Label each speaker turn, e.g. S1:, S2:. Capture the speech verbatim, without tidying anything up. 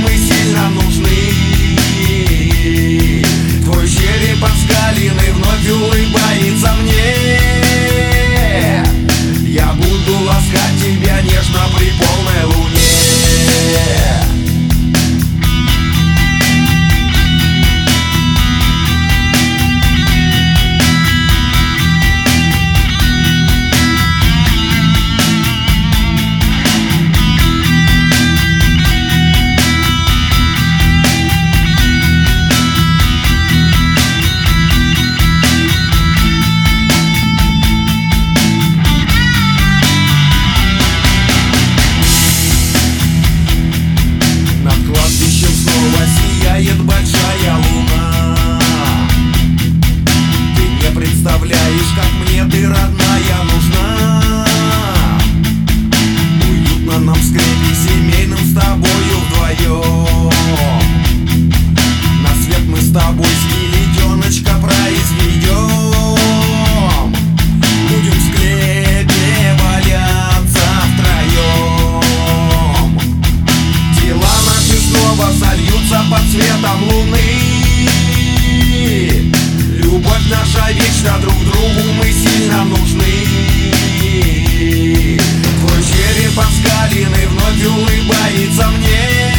S1: мы сильно нужны. Твой череп оскаленный вновь улыбается мне. Я буду ласкать тебя нежно при полной луне. Сияет большая луна. Ты не представляешь, как мне ты, родная, нужна. Уютно нам в скрепе семейном с тобою вдвоем. На свет мы с тобой скелетеночка произведем. Будем в скрепе валяться втроем. Тела наши снова сольются под светом луны. Любовь наша вечна, друг другу мы сильно нужны. Твой череп оскаленный вновь улыбается мне.